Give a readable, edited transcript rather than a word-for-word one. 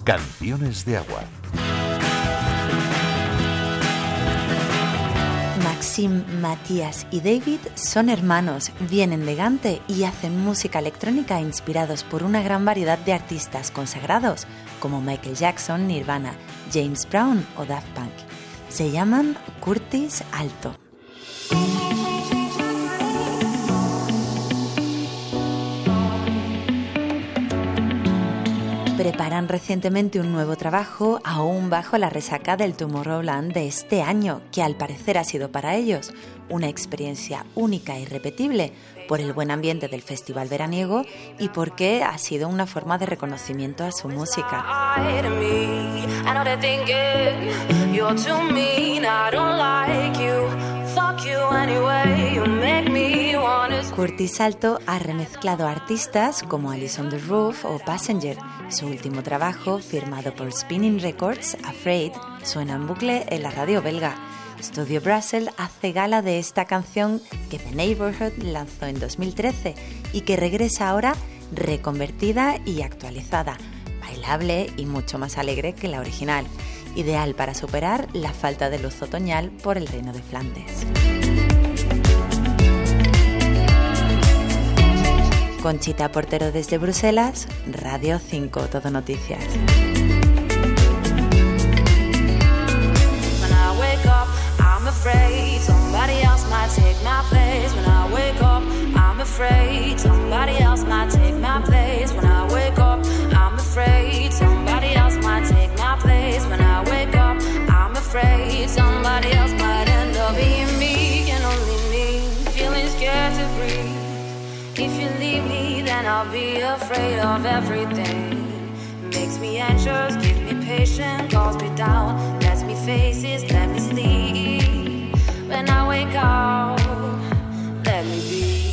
Canciones de agua. Maxim, Matías y David son hermanos, vienen de Gante y hacen música electrónica inspirados por una gran variedad de artistas consagrados como Michael Jackson, Nirvana, James Brown o Daft Punk. Se llaman Curtis Alto. Preparan recientemente un nuevo trabajo, aún bajo la resaca del Tomorrowland de este año, que al parecer ha sido para ellos una experiencia única e irrepetible por el buen ambiente del festival veraniego y porque ha sido una forma de reconocimiento a su música. Curtis Alto ha remezclado a artistas como Alice on the Roof o Passenger. Su último trabajo, firmado por Spinning Records, Afraid, suena en bucle en la radio belga. Studio Brussels hace gala de esta canción que The Neighborhood lanzó en 2013 y que regresa ahora reconvertida y actualizada, bailable y mucho más alegre que la original, ideal para superar la falta de luz otoñal por el Reino de Flandes. Conchita Portero desde Bruselas, Radio 5 Todo Noticias. I'm afraid somebody else might take my place. When I wake up, I'm afraid somebody else might take my place. When I wake up, I'm afraid somebody else might take my place. When I wake up, I'm afraid somebody else might end up being me and only me, feeling scared to breathe. If you leave me, then I'll be afraid of everything. Makes me anxious, gives me patience, calls me down, lets me face it, let me sleep. When I wake up, let me be.